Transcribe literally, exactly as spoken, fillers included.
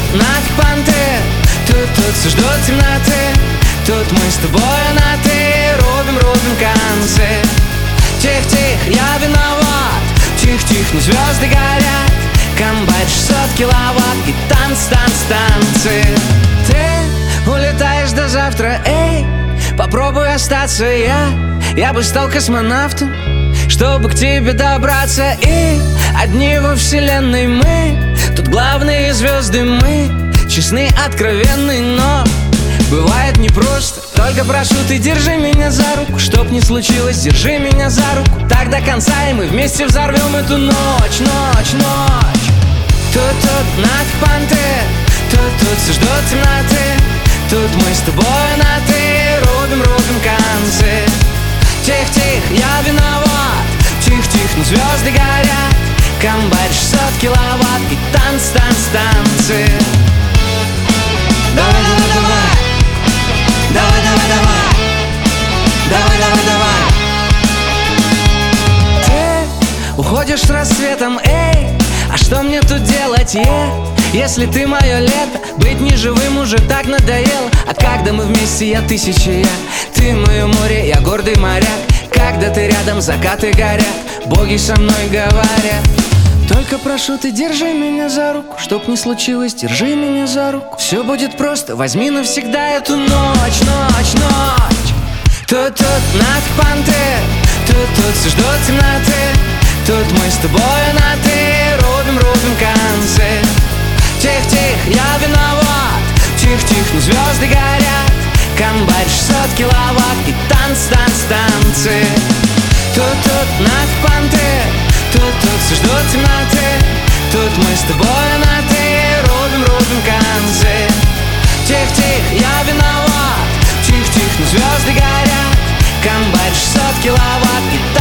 нафиг понты, тут-тут все ждут темноты. Тут мы с тобой на ты, рубим, рубим концы. Тих-тих, я виноват, тих-тих, но звезды горят. Комбайн шестьсот киловатт и танц, танц, танцы. Ты улетаешь до завтра, эй, попробуй остаться. Я, я бы стал космонавтом, чтобы к тебе добраться. И одни во вселенной мы, тут главные звезды мы. Честны, откровенны, но бывает непросто. Только прошу, ты держи меня за руку. Чтоб не случилось, держи меня за руку. Так до конца, и мы вместе взорвем эту ночь, ночь, ночь. Тут-тут нафиг понты, тут-тут все ждут темноты. Тут мы с тобой на ты, рубим, рубим концы. Тих-тих, я виноват, тих-тих, но звезды горят. Комбайн шестьсот киловатт и танц, танц, танцы. Давай, давай, давай, давай, давай, давай, давай, давай, давай. Ты уходишь с рассветом, эй, а что мне тут делать, е? Если ты мое лето, быть неживым уже так надоело. А когда мы вместе, я тысяча я. Ты мое море, я гордый моряк. Когда ты рядом, закаты горят, боги со мной говорят. Только прошу, ты держи меня за руку. Чтоб не случилось, держи меня за руку. Все будет просто, возьми навсегда эту ночь, ночь, ночь. Тут-тут нафиг понты, тут-тут все ждут темноты. Тут мы с тобой на ты, рубим, рубим концы. Тих-тих, я виноват, тих-тих, но звезды горят. Комбайн шестьсот киловатт и танц, танц, танцы. Тут-тут нафиг понты, тут-тут все ждут темноты. Тут мы с тобой на ты, рубим, рубим концы. Тих-тих, я виноват, тих-тих, но звезды горят. Комбайн шестьсот киловатт и